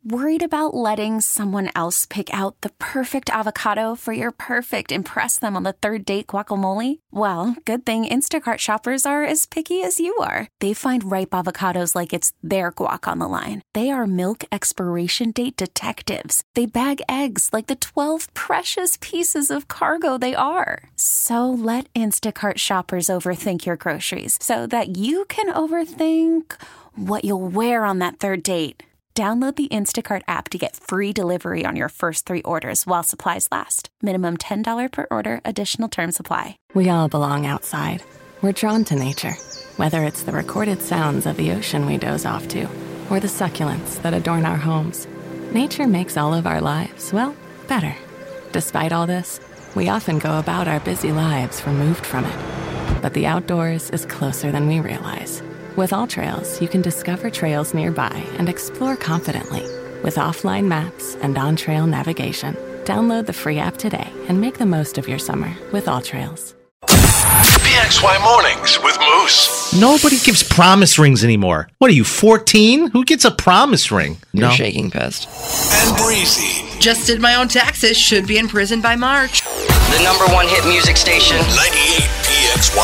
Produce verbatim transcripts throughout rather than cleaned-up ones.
Worried about letting someone else pick out the perfect avocado for your perfect impress them on the third date guacamole? Well, good thing Instacart shoppers are as picky as you are. They find ripe avocados like it's their guac on the line. They are milk expiration date detectives. They bag eggs like the twelve precious pieces of cargo they are. So let Instacart shoppers overthink your groceries so that you can overthink what you'll wear on that third date. Download the Instacart app to get free delivery on your first three orders while supplies last. Minimum ten dollars per order. Additional terms apply. We all belong outside. We're drawn to nature. Whether it's the recorded sounds of the ocean we doze off to, or the succulents that adorn our homes, nature makes all of our lives, well, better. Despite all this, we often go about our busy lives removed from it. But the outdoors is closer than we realize. With AllTrails, you can discover trails nearby and explore confidently. With offline maps and on-trail navigation, download the free app today and make the most of your summer with AllTrails. P X Y Mornings with Moose. Nobody gives promise rings anymore. What are you, fourteen? Who gets a promise ring? You're No. shaking pissed. And Breezy. Just did my own taxes. Should be in prison by March. The number one hit music station. ninety-eight P X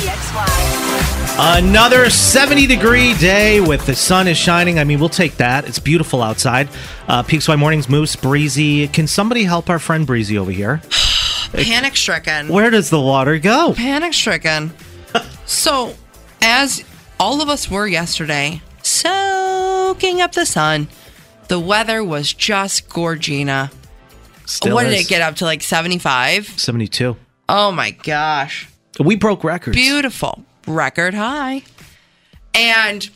Y. Another seventy degree day with the sun is shining. I mean, we'll take that. It's beautiful outside. Uh, P X Y Mornings, Moose, Breezy. Can somebody help our friend Breezy over here? Panic stricken. Where does the water go? Panic stricken. So, as all of us were yesterday, soaking up the sun, the weather was just gorgina. Still what did is. it get up to, like seventy-five? seventy-two. Oh my gosh. We broke records. Beautiful. Record high. And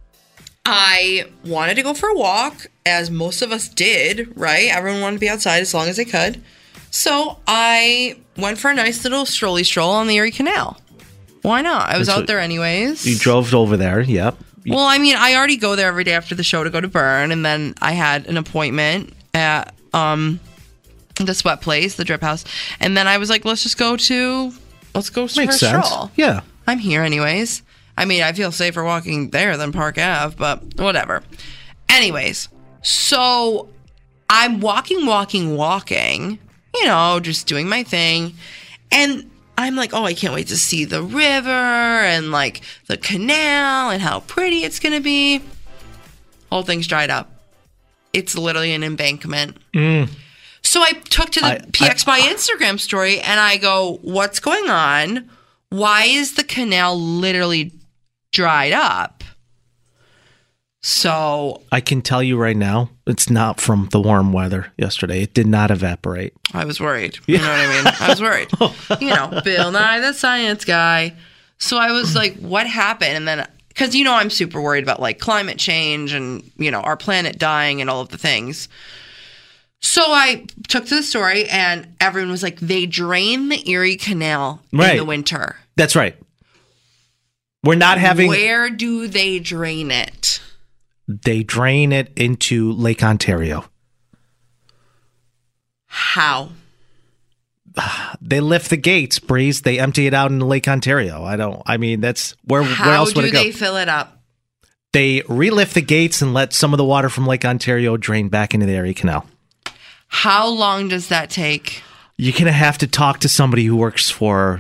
I wanted to go for a walk, as most of us did, right? Everyone wanted to be outside as long as they could. So I went for a nice little strolly stroll on the Erie Canal. Why not? I was That's out what- there anyways. You drove over there, yep. Well, I mean, I already go there every day after the show to go to Burn, and then I had an appointment at um the Sweat Place, the Drip House, and then I was like, let's just go to, let's go for Makes a sense. stroll. Yeah. I'm here anyways. I mean, I feel safer walking there than Park Ave, but whatever. Anyways, so I'm walking, walking, walking, you know, just doing my thing. And I'm like, oh, I can't wait to see the river and like the canal and how pretty it's going to be. Whole thing's dried up. It's literally an embankment. Mm. So I took to the I- P X Y I- Instagram story and I go, what's going on? Why is the canal literally dried up? So I can tell you right now, it's not from the warm weather yesterday. It did not evaporate. I was worried. You know what I mean? I was worried. You know, Bill Nye, the science guy. So I was like, what happened? And then, because, you know, I'm super worried about like climate change and, you know, our planet dying and all of the things. So I took to the story and everyone was like, they drain the Erie Canal Right. in the winter. That's right. We're not having... Where do they drain it? They drain it into Lake Ontario. How? They lift the gates, Breeze. They empty it out into Lake Ontario. I don't... I mean, that's... Where, How where else would do it go? they fill it up? They relift the gates and let some of the water from Lake Ontario drain back into the Erie Canal. How long does that take? You're going to have to talk to somebody who works for...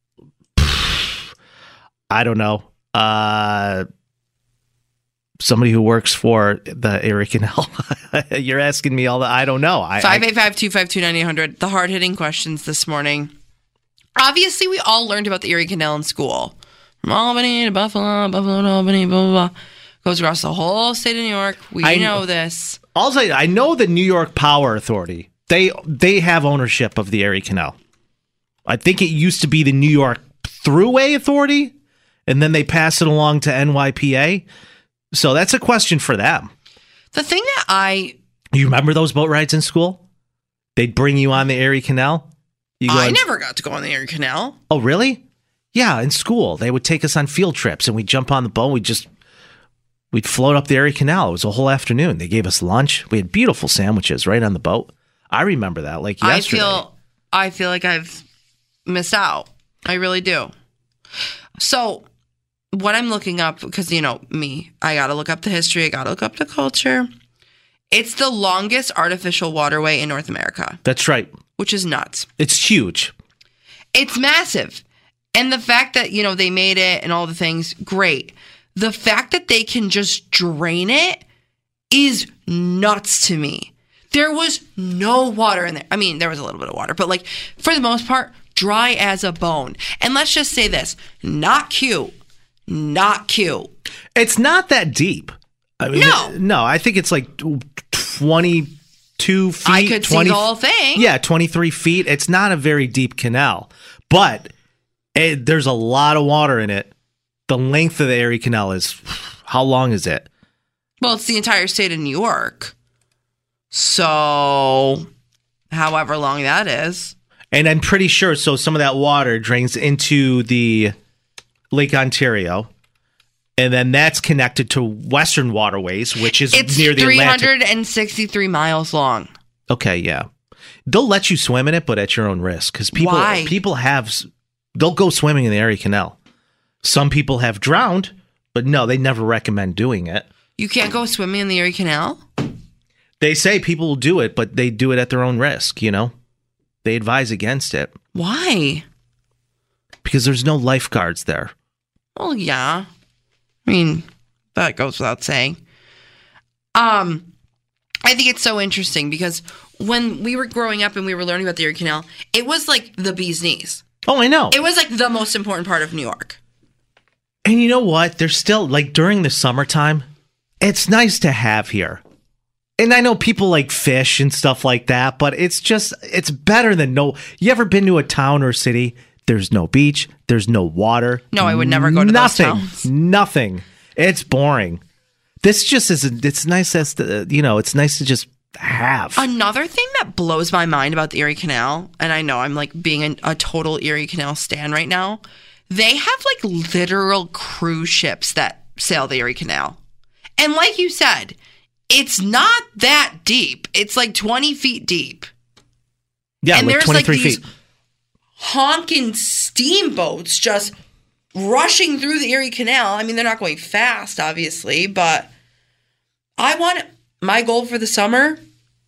I don't know. Uh... Somebody who works for the Erie Canal. You're asking me all that. I don't know. I, five eight five, two five two, nine eight hundred. The hard-hitting questions this morning. Obviously, we all learned about the Erie Canal in school. From Albany to Buffalo, Buffalo to Albany, blah, blah, blah. Goes across the whole state of New York. We I know know. this. Also, I know the New York Power Authority. They they have ownership of the Erie Canal. I think it used to be the New York Thruway Authority, and then they pass it along to N Y P A. So that's a question for them. The thing that I... You remember those boat rides in school? They'd bring you on the Erie Canal? You I on- never got to go on the Erie Canal. Oh, really? Yeah, in school. They would take us on field trips, and we'd jump on the boat. We'd just... We'd float up the Erie Canal. It was a whole afternoon. They gave us lunch. We had beautiful sandwiches right on the boat. I remember that like yesterday. I feel, I feel like I've missed out. I really do. So... What I'm looking up, because, you know, me, I got to look up the history, I got to look up the culture. It's the longest artificial waterway in North America, That's right. which is nuts. It's huge. It's massive. And the fact that, you know, they made it and all the things, great. The fact that they can just drain it is nuts to me. There was no water in there. I mean, there was a little bit of water, but like for the most part, dry as a bone. And let's just say this, not cute. Not cute. It's not that deep. I mean, No. No, I think it's like twenty-two feet. I could see twenty the whole thing. Yeah, twenty-three feet. It's not a very deep canal, but it, there's a lot of water in it. The length of the Erie Canal is, how long is it? Well, it's the entire state of New York. So, however long that is. And I'm pretty sure, so some of that water drains into the Lake Ontario, and then that's connected to Western Waterways, which is It's near the three Atlantic. hundred sixty-three miles long. Okay, yeah. They'll let you swim in it, but at your own risk. Because people, Why? people have, they'll go swimming in the Erie Canal. Some people have drowned, but no, they never recommend doing it. You can't go swimming in the Erie Canal? They say people will do it, but they do it at their own risk, you know? They advise against it Why? because there's no lifeguards there. Well, yeah. I mean, that goes without saying. Um, I think it's so interesting because when we were growing up and we were learning about the Erie Canal, it was like the bee's knees. Oh, I know. It was like the most important part of New York. And you know what? There's still, like, during the summertime, it's nice to have here. And I know people like fish and stuff like that, but it's just, it's better than no. You ever been to a town or city? There's no beach. There's no water. No, I would never go to those nothing, towns. Nothing. It's boring. This just isn't, it's nice as, to, you know, it's nice to just have. Another thing that blows my mind about the Erie Canal, and I know I'm like being a, a total Erie Canal stan right now, they have like literal cruise ships that sail the Erie Canal. And like you said, it's not that deep. It's like twenty feet deep. Yeah, and like there's twenty-three like these feet. honking steamboats just rushing through the Erie Canal. I mean, they're not going fast, obviously, but I want my goal for the summer,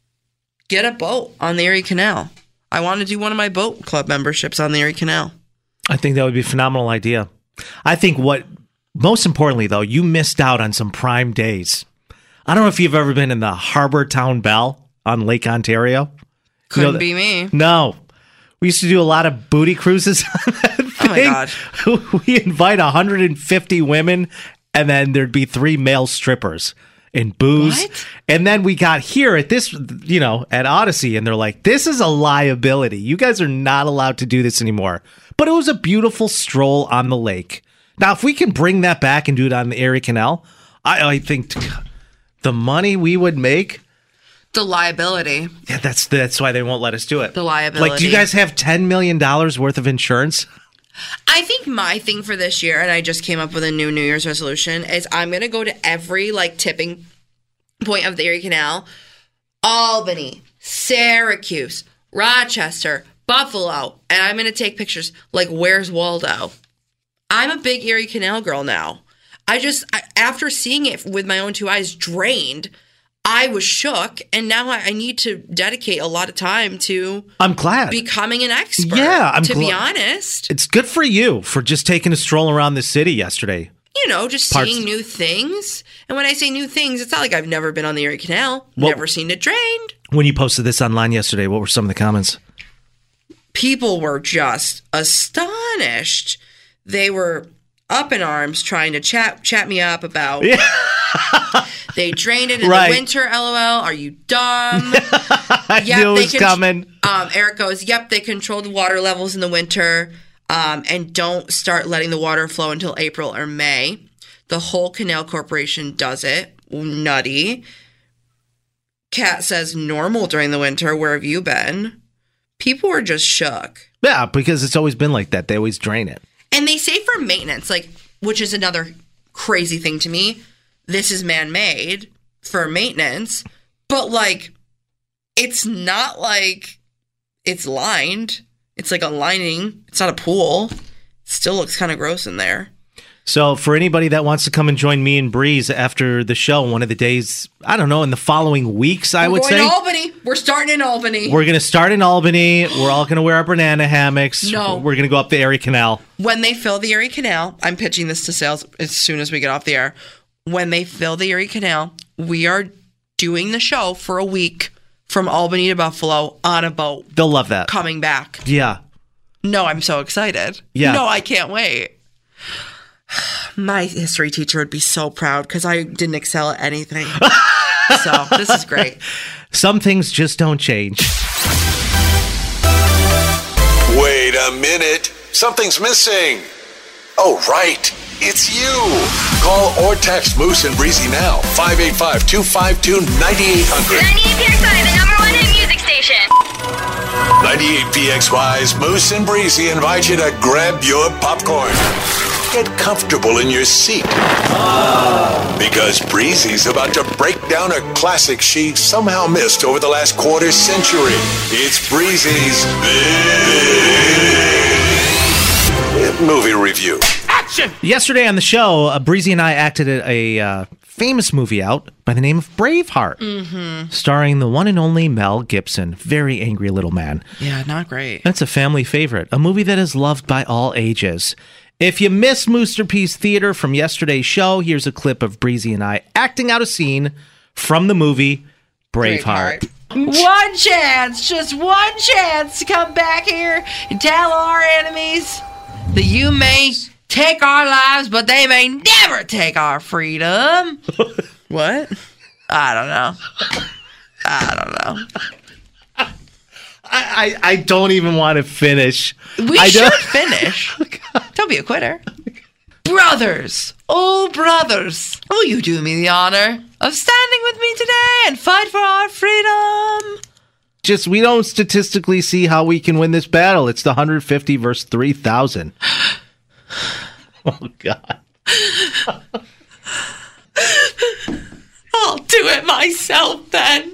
get a boat on the Erie Canal. I want to do one of my boat club memberships on the Erie Canal. I think that would be a phenomenal idea. I think what, most importantly, though, you missed out on some prime days. I don't know if you've ever been in the Harbor Town Belle on Lake Ontario. Couldn't You know, be me. No. We used to do a lot of booty cruises on that thing. Oh my God. We invite one hundred fifty women, and then there'd be three male strippers and booze. What? And then we got here at this, you know, at Odyssey, and they're like, this is a liability. You guys are not allowed to do this anymore. But it was a beautiful stroll on the lake. Now, if we can bring that back and do it on the Erie Canal, I, I think the money we would make. The liability. Yeah, that's that's why they won't let us do it. The liability. Like, do you guys have ten million dollars worth of insurance? I think my thing for this year, and I just came up with a new New Year's resolution, is I'm going to go to every, like, tipping point of the Erie Canal. Albany, Syracuse, Rochester, Buffalo, and I'm going to take pictures like, where's Waldo? I'm a big Erie Canal girl now. I just, I, after seeing it with my own two eyes drained, I was shook, and now I, I need to dedicate a lot of time to I'm glad. becoming an expert. Yeah, I'm to be gla- honest. It's good for you for just taking a stroll around the city yesterday. You know, just Parts- seeing new things. And when I say new things, it's not like I've never been on the Erie Canal, Well- never seen it drained. When you posted this online yesterday, what were some of the comments? People were just astonished. They were up in arms trying to chat chat me up about they drained it in Right. the winter, LOL. Are you dumb? I Yep, knew it they was con- coming. Um, Eric goes, yep, they control the water levels in the winter um, and don't start letting the water flow until April or May. The whole Canal Corporation does it. Nutty. Kat says, normal during the winter. Where have you been? People were just shook. Yeah, because it's always been like that. They always drain it. And they say for maintenance, like, which is another crazy thing to me. This is man-made for maintenance, but like, it's not like it's lined. It's like a lining. It's not a pool. It still looks kind of gross in there. So for anybody that wants to come and join me and Breeze after the show, one of the days, I don't know, in the following weeks, I We're would going say. to Albany. We're starting in Albany. We're going to start in Albany. We're all going to wear our banana hammocks. No. We're going to go up the Erie Canal. When they fill the Erie Canal, I'm pitching this to sales as soon as we get off the air. When they fill the Erie Canal, we are doing the show for a week from Albany to Buffalo on a boat. They'll love that. Coming back. Yeah. No, I'm so excited. Yeah. No, I can't wait. My history teacher would be so proud because I didn't excel at anything. So this is great. Some things just don't change. Wait a minute. Something's missing. Oh, right. It's you. Call or text Moose and Breezy now. five eight five, two five two, nine eight hundred. ninety-eight P X Y, the number one hit music station. ninety-eight P X Y's Moose and Breezy invite you to grab your popcorn. Get comfortable in your seat. Because Breezy's about to break down a classic she somehow missed over the last quarter century. It's Breezy's Big Movie Review. Yesterday on the show, uh, Breezy and I acted a, a uh, famous movie out by the name of Braveheart, mm-hmm. starring the one and only Mel Gibson. Very angry little man. Yeah, not great. That's a family favorite, a movie that is loved by all ages. If you missed Moosterpiece Theater from yesterday's show, here's a clip of Breezy and I acting out a scene from the movie Braveheart. Braveheart. One chance, just one chance to come back here and tell our enemies that you may take our lives, but they may never take our freedom. What? I don't know. I don't know. I, I, I don't even want to finish. We I should don't- finish. Don't be a quitter. Brothers, oh brothers, will you do me the honor of standing with me today and fight for our freedom? Just, we don't statistically see how we can win this battle. It's the one hundred fifty versus three thousand. Oh, God. I'll do it myself then.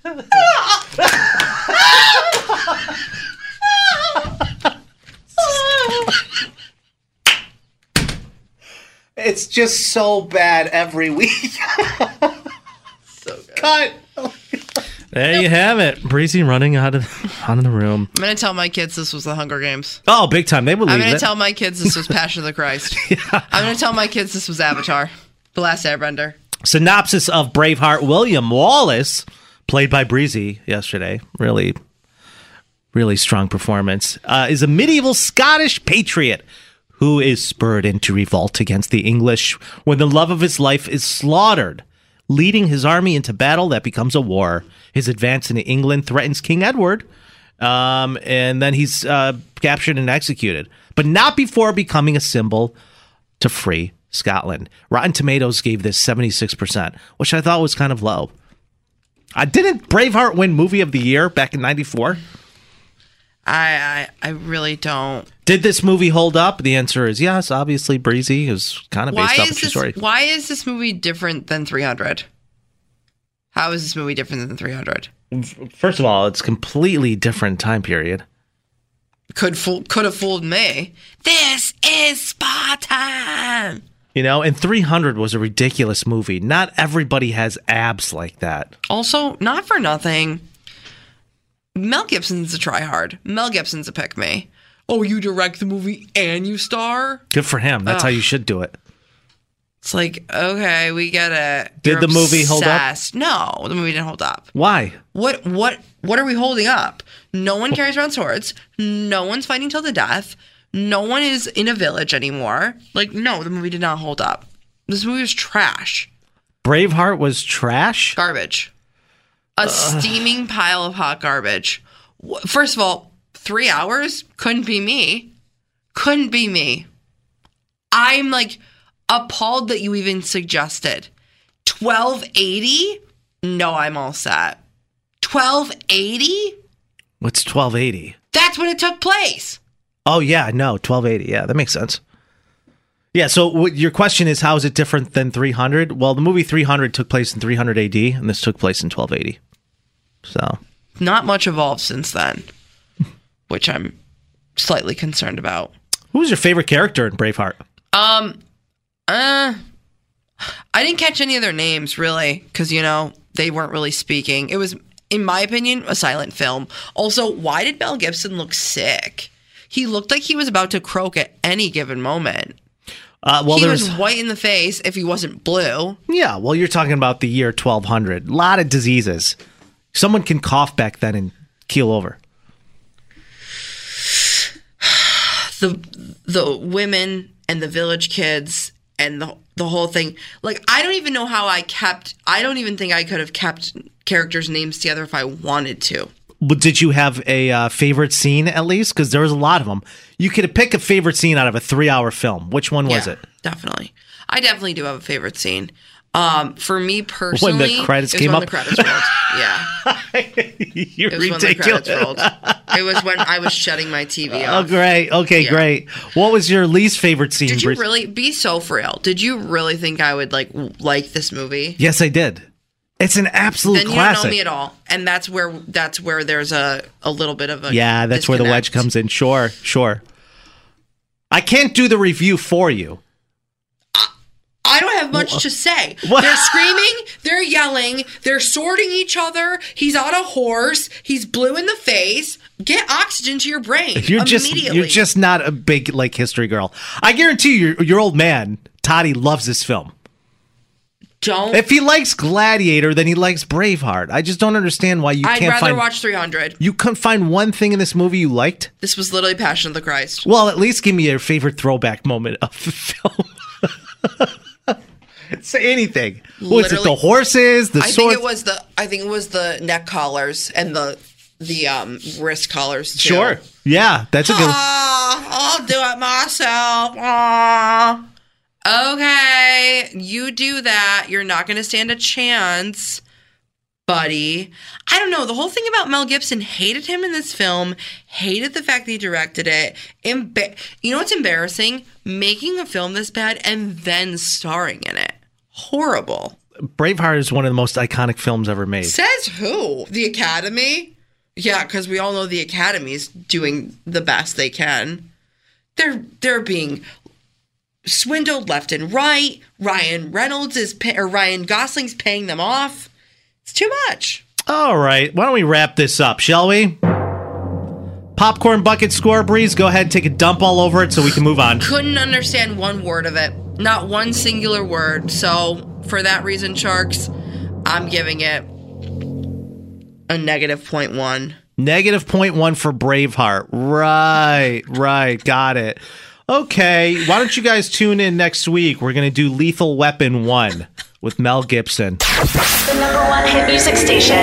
It's just so bad every week. So good. Cut. There you have it. Breezy running out of out of the room. I'm going to tell my kids this was the Hunger Games. Oh, big time. They believe I'm going it. to tell my kids this was Passion of the Christ. I'm going to tell my kids this was Avatar, The Last Airbender. Synopsis of Braveheart. William Wallace, played by Breezy yesterday. Really, really strong performance. Uh, is a medieval Scottish patriot who is spurred into revolt against the English when the love of his life is slaughtered, leading his army into battle that becomes a war. His advance into England threatens King Edward, um, and then he's uh, captured and executed, but not before becoming a symbol to free Scotland. Rotten Tomatoes gave this seventy-six percent, which I thought was kind of low. Uh, didn't Braveheart win Movie of the Year back in ninety-four? I, I I really don't. Did this movie hold up? The answer is yes. Obviously, Breezy is kind of based Why off a is true this? story. Why is this movie different than three hundred? How is this movie different than three hundred? First of all, it's completely different time period. Could fool, could have fooled me. This is Spartan. You know, and three hundred was a ridiculous movie. Not everybody has abs like that. Also, not for nothing, Mel Gibson's a tryhard. Mel Gibson's a pick me. Oh, you direct the movie and you star? Good for him. That's Ugh. how you should do it. It's like, okay, we get it. Did You're the movie hold up? obsessed. No, the movie didn't hold up. Why? What what what are we holding up? No one carries around swords. No one's fighting till the death. No one is in a village anymore. Like, no, the movie did not hold up. This movie was trash. Braveheart was trash? Garbage. A steaming pile of hot garbage. Wh- First of all, three hours? Couldn't be me. Couldn't be me. I'm like appalled that you even suggested. twelve eighty? No, I'm all set. twelve eighty? What's twelve eighty? That's when it took place. Oh, yeah, no, twelve eighty. Yeah, that makes sense. Yeah, so what, your question is, how is it different than three hundred? Well, the movie three hundred took place in three hundred A D, and this took place in twelve eighty. So, Not much evolved since then, which I'm slightly concerned about. who was your favorite character in Braveheart? Um, Uh, I didn't catch any of their names, really, because, you know, they weren't really speaking. It was, in my opinion, a silent film. Also, why did Mel Gibson look sick? He looked like he was about to croak at any given moment. Uh, well, he there's, was white in the face if he wasn't blue. Yeah, well, you're talking about the year twelve hundred. A lot of diseases. Someone can cough back then and keel over. The the women and the village kids and the the whole thing. Like, I don't even know how I kept, I don't even think I could have kept characters' names together if I wanted to. But did you have a uh, favorite scene at least? Because there was a lot of them. You could pick a favorite scene out of a three-hour film. Which one was yeah, it? Definitely. I definitely do have a favorite scene. Um, for me personally, when the credits it was came when up. the credits rolled. Yeah, You're it was ridiculous. when the credits rolled. It was when I was shutting my T V Oh, off. great. Okay, Yeah. great. What was your least favorite scene? Did you Bruce? really be so frail? Did you really think I would like like this movie? Yes, I did. It's an absolute Then you classic. don't know me at all, and that's where that's where there's a a little bit of a Yeah, that's where the wedge disconnect. comes in. Sure, sure. I can't do the review for you. I don't have much to say. What? They're screaming, they're yelling, they're sorting each other. He's on a horse. He's blue in the face. Get oxygen to your brain You're just immediately. you're just not a big like history girl. I guarantee you, your your old man Toddy loves this film. don't. If he likes Gladiator, then he likes Braveheart. I just don't understand why you I'd can't rather find. watch three hundred. You couldn't find one thing in this movie you liked. This was literally Passion of the Christ. Well, at least give me your favorite throwback moment of the film. Say anything. Was it Literally- the horses? The I sword? think it was the I think it was the neck collars and the the um wrist collars too. Sure. Yeah, that's a good. Ah, I'll do it myself. Ah. Okay, you do that. You're not going to stand a chance, buddy. I don't know. The whole thing about Mel Gibson, hated him in this film, hated the fact that he directed it. Emba- you know what's embarrassing? Making a film this bad and then starring in it. Horrible. Braveheart is one of the most iconic films ever made. Says who? The Academy? Yeah, because we all know the Academy's doing the best they can. They're they're being swindled left and right. Ryan Reynolds is pay- or Ryan Gosling's paying them off. It's too much. All right, why don't we wrap this up, shall we? Popcorn bucket score, Breeze. Go ahead, take a dump all over it so we can move on. Couldn't understand one word of it. Not one singular word. So for that reason, Sharks, I'm giving it a negative point one. Negative point one for Braveheart. Right, right. Got it. Okay, why don't you guys tune in next week? We're going to do Lethal Weapon one with Mel Gibson. The number one hit music station.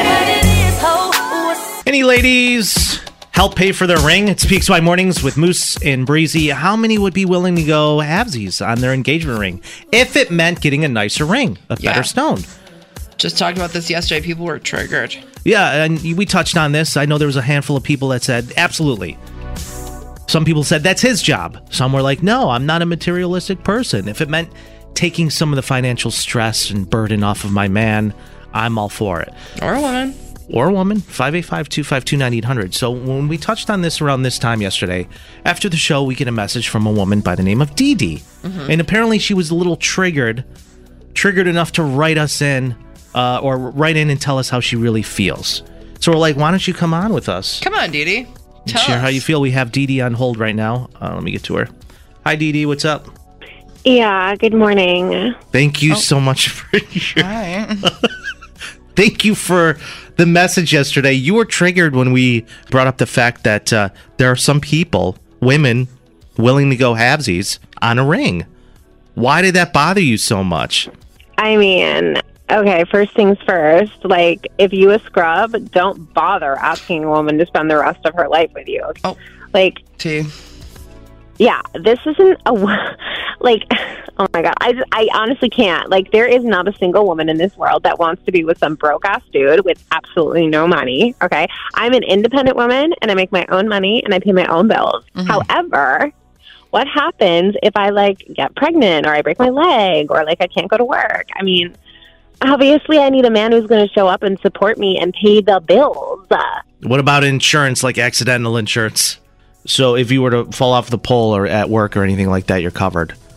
Any ladies help pay for their ring? It's P X Y Mornings with Moose and Breezy. How many would be willing to go halvesies on their engagement ring if it meant getting a nicer ring, a Yeah. better stone? Just talked about this yesterday. People were triggered. Yeah, and we touched on this. I know there was a handful of people that said, absolutely. Some people said that's his job. Some were like, no, I'm not a materialistic person. If it meant taking some of the financial stress and burden off of my man, I'm all for it. Or a woman. Or a woman, five eight five, two five two, nine eight hundred. So when we touched on this around this time yesterday, after the show, we get a message from a woman by the name of Dee Dee. Mm-hmm. And apparently she was a little triggered, triggered enough to write us in, uh, or write in and tell us how she really feels. So we're like, why don't you come on with us? Come on, Dee Dee. Tell Share us. how you feel. We have Dee Dee on hold right now. Uh, let me get to her. Hi, Dee Dee. What's up? Yeah, good morning. Thank you so much for your... Hi. Thank you for the message yesterday. You were triggered when we brought up the fact that uh, there are some people, women, willing to go halvesies on a ring. Why did that bother you so much? I mean, okay, first things first, like, if you a scrub, don't bother asking a woman to spend the rest of her life with you. Oh. Like, T. yeah, this isn't a, like, oh my God, I, I honestly can't. Like, there is not a single woman in this world that wants to be with some broke-ass dude with absolutely no money, okay? I'm an independent woman, and I make my own money, and I pay my own bills. Mm-hmm. However, what happens if I, like, get pregnant, or I break my leg, or, like, I can't go to work? I mean, obviously I need a man who's going to show up and support me and pay the bills. Uh, What about insurance, like accidental insurance? So if you were to fall off the pole or at work or anything like that, you're covered.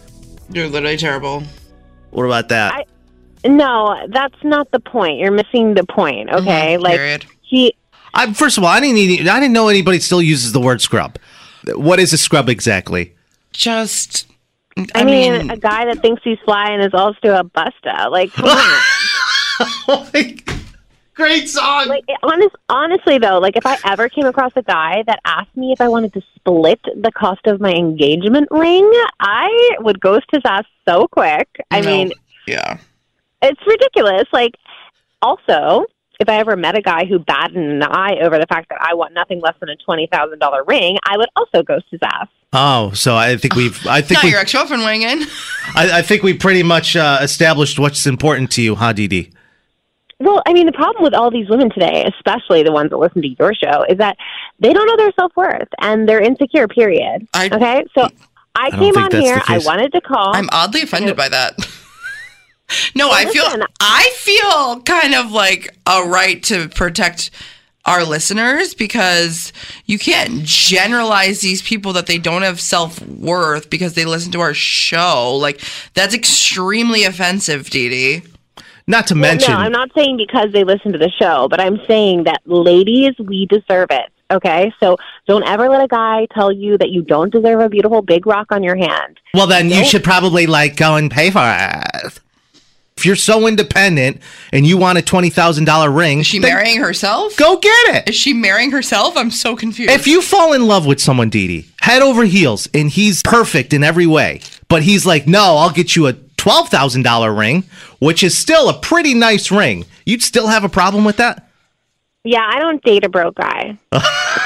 You're literally terrible. What about that? I, no, that's not the point. You're missing the point. Okay, Mhm, like period. he. I, first of all, I didn't. Need, I didn't know anybody still uses the word scrub. What is a scrub exactly? Just. I, I mean, a guy that thinks he's fly and is also a busta. Like, come on. Oh my, great song. Like, it, honest, honestly, though, like if I ever came across a guy that asked me if I wanted to split the cost of my engagement ring, I would ghost his ass so quick. I No. mean, yeah. it's ridiculous. Like, also, if I ever met a guy who batted an eye over the fact that I want nothing less than a twenty thousand dollars ring, I would also ghost his ass. Oh, so I think we've. I think Not we. your ex-girlfriend weighing in. I, I think we pretty much uh, established what's important to you, huh, Dee Dee? Well, I mean, the problem with all these women today, especially the ones that listen to your show, is that they don't know their self-worth and they're insecure, period. I- okay? So I, don't came think on that's here. the I case. wanted to call. I'm oddly offended by that. No, Well, I feel listen. I feel kind of like a right to protect our listeners because you can't generalize these people that they don't have self-worth because they listen to our show. Like, that's extremely offensive, Dee Dee. Not to Well, mention. no, I'm not saying because they listen to the show, but I'm saying that ladies, we deserve it. Okay? So don't ever let a guy tell you that you don't deserve a beautiful big rock on your hand. Well, then you should probably like go and pay for it. If you're so independent and you want a twenty thousand dollars ring, Is she then marrying herself? Go get it. Is she marrying herself? I'm so confused. If you fall in love with someone, Dee Dee, head over heels, and he's perfect in every way, but he's like, no, I'll get you a twelve thousand dollars ring, which is still a pretty nice ring. You'd still have a problem with that? Yeah, I don't date a broke guy. no,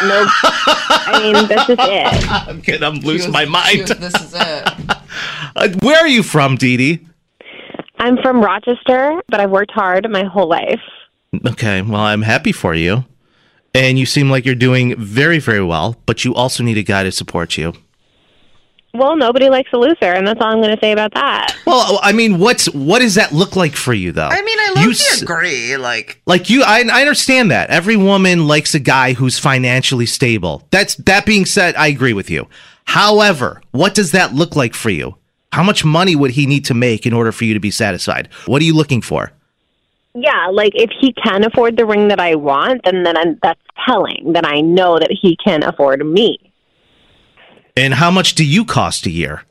I mean, this is it. I'm kidding. I'm She losing was- my she mind. was- this is it. Uh, where are you from, Dee Dee? I'm from Rochester, but I've worked hard my whole life. Okay, well, I'm happy for you. And you seem like you're doing very, very well, but you also need a guy to support you. Well, nobody likes a loser, and that's all I'm going to say about that. Well, I mean, what's what does that look like for you, though? I mean, I love You to s- agree. Like, Like you, I, I understand that every woman likes a guy who's financially stable. That's that being said, I agree with you. However, what does that look like for you? How much money would he need to make in order for you to be satisfied? What are you looking for? Yeah, like if he can afford the ring that I want, then then I'm, that's telling that I know that he can afford me. And how much do you cost a year?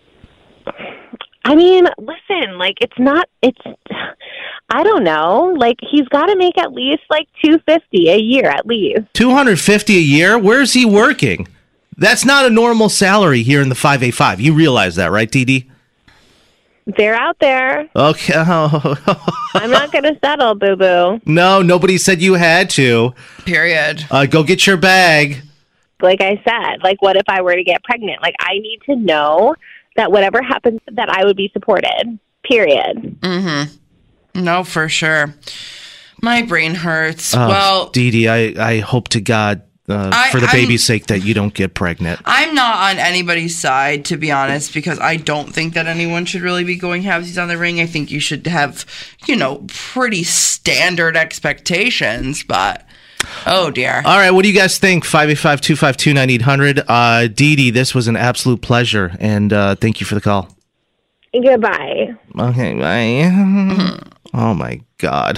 I mean, listen, like it's not it's I don't know. Like he's got to make at least like two hundred fifty a year at least. two hundred fifty a year? Where's he working? That's not a normal salary here in the five eighty-five. You realize that, right, Dee Dee? They're out there. Okay. I'm not going to settle, boo-boo. No, nobody said you had to. period. Uh, go get your bag. Like I said, like what if I were to get pregnant? Like I need to know that whatever happens that I would be supported. Period. No, for sure. My brain hurts. Oh, well, Dee Dee, I, I hope to God, uh, I- for the I'm- baby's sake, that you don't get pregnant. I'm not on anybody's side, to be honest, because I don't think that anyone should really be going halvesies on the ring. I think you should have, you know, pretty standard expectations, but oh dear. All right, what do you guys think? five eight five, two five two, nine eight hundred. Uh, Dee Dee, this was an absolute pleasure, and uh, thank you for the call. Goodbye. Okay, bye. Oh, my God.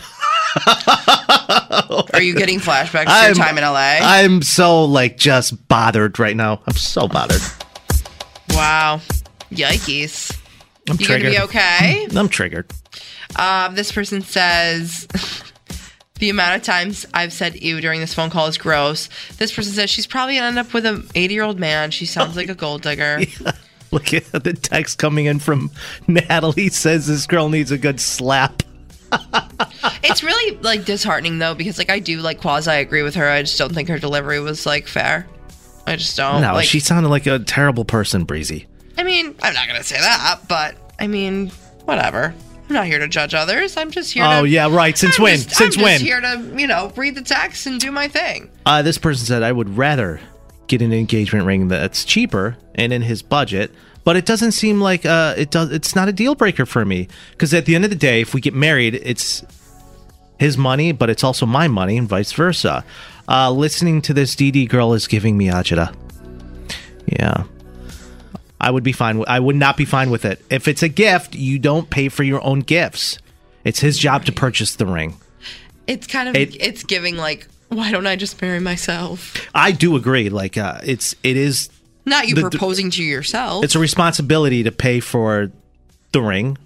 Are you getting flashbacks to I'm- your time in L A? I'm so, like, just bothered right now. I'm so bothered. Wow. Yikes. I'm You gonna triggered. be okay? I'm triggered. Um, this person says, the amount of times I've said ew during this phone call is gross. This person says she's probably going to end up with an eighty-year-old man. She sounds like a gold digger. Look at the text coming in from Natalie. Says this girl needs a good slap. It's really, like, disheartening, though, because, like, I do, like, quasi-agree with her. I just don't think her delivery was, like, fair. I just don't. No, like, she sounded like a terrible person, Breezy. I mean, I'm not going to say that, but, I mean, whatever. I'm not here to judge others. I'm just here to... Oh, yeah, right. Since I'm when? just- Since I'm when? just here to, you know, read the text and do my thing. Uh, this person said, I would rather get an engagement ring that's cheaper and in his budget, but it doesn't seem like uh, it does. It's not a deal breaker for me because at the end of the day, if we get married, it's his money, but it's also my money and vice versa. Uh, listening to this Dee Dee girl is giving me agita. Yeah. I would be fine. With, I would not be fine with it. If it's a gift, you don't pay for your own gifts. It's his job right. to purchase the ring. It's kind of it, it's giving like, why don't I just marry myself? I do agree. Like uh, it's it is not you the, proposing to yourself. It's a responsibility to pay for the ring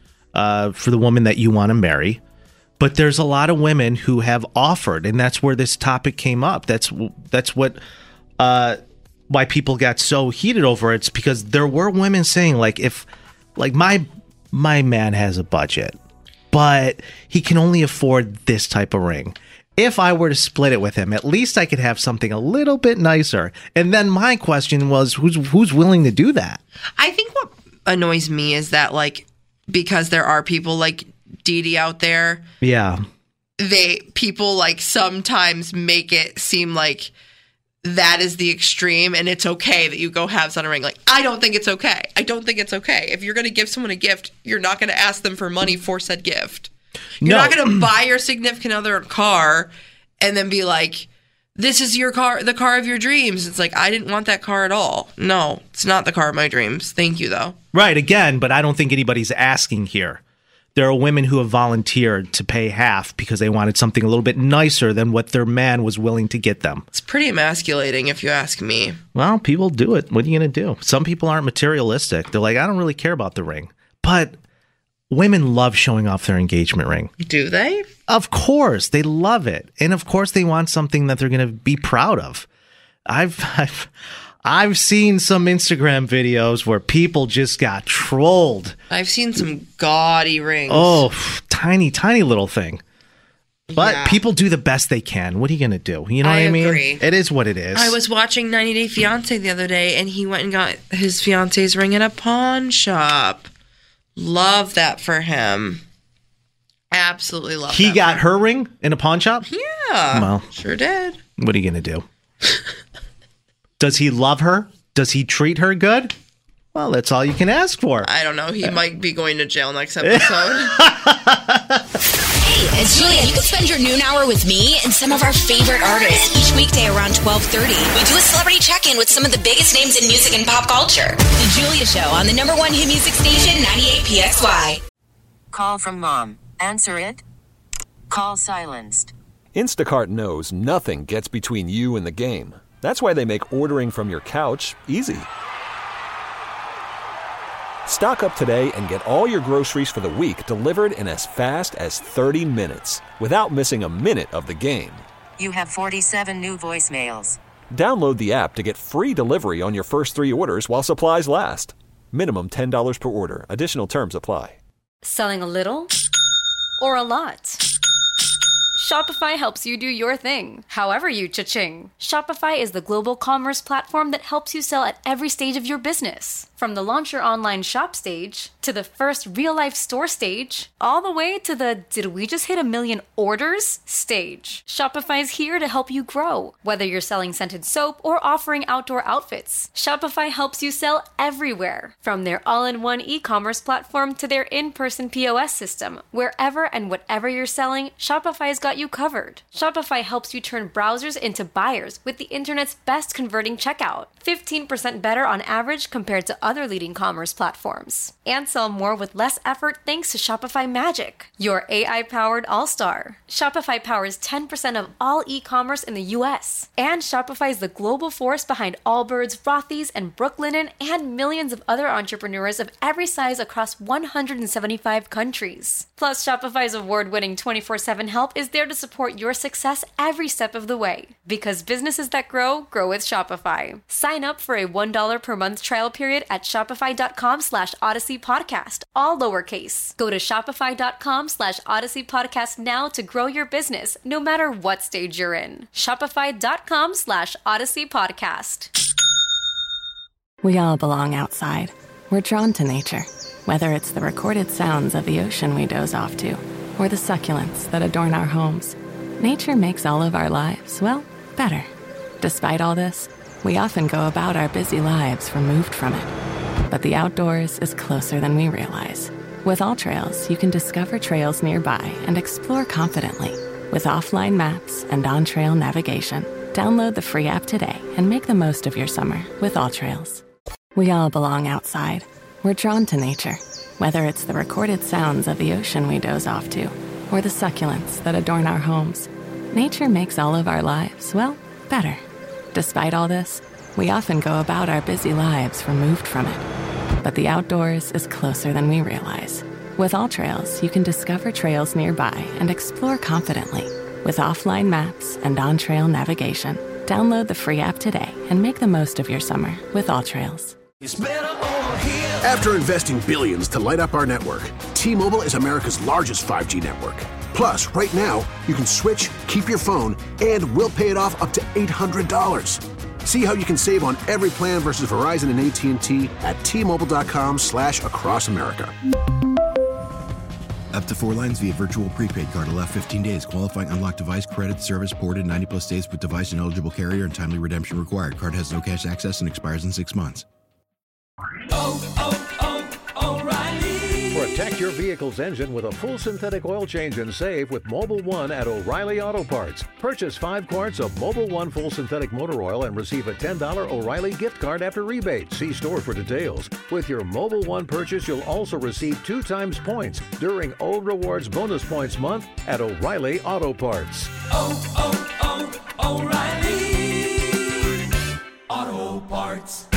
uh, for the woman that you want to marry. But there's a lot of women who have offered, and that's where this topic came up. That's that's what uh, why people got so heated over it. It's because there were women saying, like, if like my my man has a budget, but he can only afford this type of ring. If I were to split it with him, at least I could have something a little bit nicer. And then my question was, who's who's willing to do that? I think what annoys me is that, like, because there are people like Dee Dee out there. Yeah. They people like sometimes make it seem like that is the extreme and it's okay that you go halves on a ring. Like, I don't think it's okay. I don't think it's okay. If you're going to give someone a gift, you're not going to ask them for money for said gift. You're no. not going to buy your significant other a car and then be like, this is your car, the car of your dreams. It's like, I didn't want that car at all. No, it's not the car of my dreams. Thank you, though. Right. Again, but I don't think anybody's asking here. There are women who have volunteered to pay half because they wanted something a little bit nicer than what their man was willing to get them. It's pretty emasculating if you ask me. Well, people do it. What are you going to do? Some people aren't materialistic. They're like, I don't really care about the ring. But women love showing off their engagement ring. Do they? Of course. They love it. And of course they want something that they're going to be proud of. I've, I've, I've seen some Instagram videos where people just got trolled. I've seen some gaudy rings. Oh, tiny, tiny little thing. But yeah. people do the best they can. What are you going to do? You know I what I mean? agree. It is what it is. I was watching ninety Day Fiancé the other day, and he went and got his fiance's ring at a pawn shop. Love that for him. Absolutely love he that. He got her ring in a pawn shop? Yeah. Well, sure did. What are you going to do? Does he love her? Does he treat her good? Well, that's all you can ask for. I don't know. He might be going to jail next episode. Hey, it's Julia. You can spend your noon hour with me and some of our favorite artists each weekday around twelve thirty. We do a celebrity check-in with some of the biggest names in music and pop culture. The Julia Show on the number one hit music station, ninety-eight P X Y. Call from mom. Answer it. Call silenced. Instacart knows nothing gets between you and the game. That's why they make ordering from your couch easy. Stock up today and get all your groceries for the week delivered in as fast as thirty minutes without missing a minute of the game. You have forty-seven new voicemails. Download the app to get free delivery on your first three orders while supplies last. Minimum ten dollars per order. Additional terms apply. Selling a little or a lot? Shopify helps you do your thing, however you cha-ching. Shopify is the global commerce platform that helps you sell at every stage of your business. From the launch your online shop stage, to the first real-life store stage, all the way to the did we just hit a million orders stage. Shopify's here to help you grow. Whether you're selling scented soap or offering outdoor outfits, Shopify helps you sell everywhere. From their all-in-one e-commerce platform to their in-person P O S system, wherever and whatever you're selling, Shopify's got you covered. Shopify helps you turn browsers into buyers with the internet's best converting checkout. fifteen percent better on average compared to other leading commerce platforms. And sell more with less effort thanks to Shopify Magic, your A I-powered all-star. Shopify powers ten percent of all e-commerce in the U S. And Shopify is the global force behind Allbirds, Rothy's, and Brooklinen, and millions of other entrepreneurs of every size across one hundred seventy-five countries. Plus, Shopify's award-winning twenty-four seven help is there to support your success every step of the way. Because businesses that grow, grow with Shopify. Sign up for a one dollar per month trial period at shopify.com slash Odyssey Podcast, all lowercase. Go to shopify.com slash Odyssey Podcast now to grow your business, no matter what stage you're in. Shopify.com slash Odyssey Podcast. We all belong outside. We're drawn to nature, whether it's the recorded sounds of the ocean we doze off to, or the succulents that adorn our homes. Nature makes all of our lives, well, better. Despite all this, we often go about our busy lives removed from it. But the outdoors is closer than we realize. With All Trails, you can discover trails nearby and explore confidently. With offline maps and on-trail navigation, download the free app today and make the most of your summer with All Trails. We all belong outside. We're drawn to nature, whether it's the recorded sounds of the ocean we doze off to, or the succulents that adorn our homes. Nature makes all of our lives, well, better. Despite all this, we often go about our busy lives removed from it. But the outdoors is closer than we realize. With AllTrails, you can discover trails nearby and explore confidently. With offline maps and on-trail navigation, download the free app today and make the most of your summer with AllTrails. After investing billions to light up our network, T-Mobile is America's largest five G network. Plus, right now, you can switch, keep your phone, and we'll pay it off up to eight hundred dollars. See how you can save on every plan versus Verizon and A T and T at T-Mobile.com slash across America. Up to four lines via virtual prepaid card. Allow fifteen days. Qualifying unlocked device credit service ported ninety plus days with device and eligible carrier and timely redemption required. Card has no cash access and expires in six months. Oh, oh, oh, O'Reilly. Protect your vehicle's engine with a full synthetic oil change and save with Mobile One at O'Reilly Auto Parts. Purchase five quarts of Mobile One full synthetic motor oil and receive a ten dollars O'Reilly gift card after rebate. See store for details. With your Mobile One purchase, you'll also receive two times points during O Rewards Bonus Points Month at O'Reilly Auto Parts. Oh, oh, oh, O'Reilly Auto Parts.